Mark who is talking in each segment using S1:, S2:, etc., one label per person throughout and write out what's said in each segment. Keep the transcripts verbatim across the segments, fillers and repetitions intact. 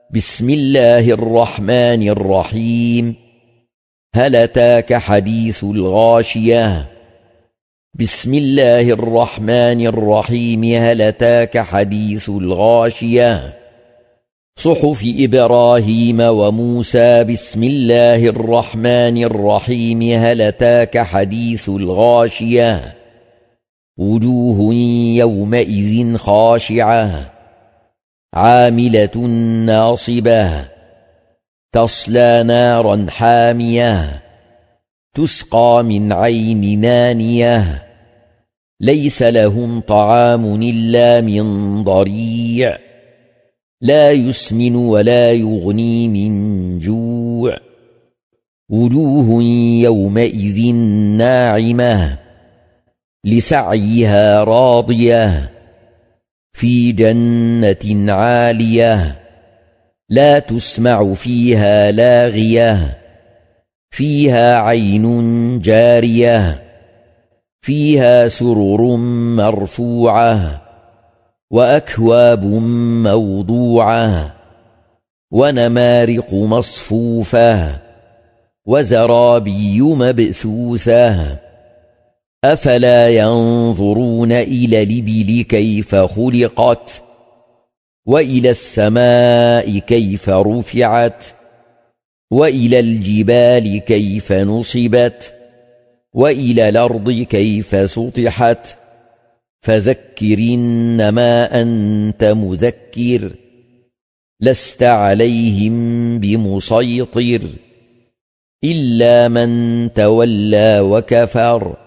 S1: بسم الله الرحمن الرحيم. هل أتاك حديث الغاشية؟ بسم الله الرحمن الرحيم. هل أتاك حديث الغاشية؟ صحف إبراهيم وموسى. بسم الله الرحمن الرحيم. هل أتاك حديث الغاشية؟ وجوه يومئذ خاشعة عاملة ناصبة تصلى نارا حامية تسقى من عين نانية ليس لهم طعام إلا من ضريع لا يسمن ولا يغني من جوع. وجوه يومئذ ناعمة لسعيها راضية في جنة عالية لا تسمع فيها لاغية فيها عين جارية فيها سرر مرفوعة وأكواب موضوعة ونمارق مصفوفة وزرابي مبثوثة. أفلا ينظرون إلى الإبل كيف خلقت وإلى السماء كيف رفعت وإلى الجبال كيف نصبت وإلى الأرض كيف سطحت. فذكر إنما أنت مذكر لست عليهم بمسيطر إلا من تولى وكفر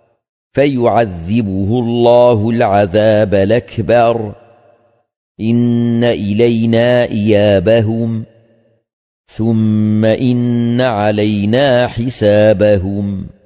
S1: فيعذبه الله العذاب الأكبر. إن إلينا إيابهم ثم إن علينا حسابهم.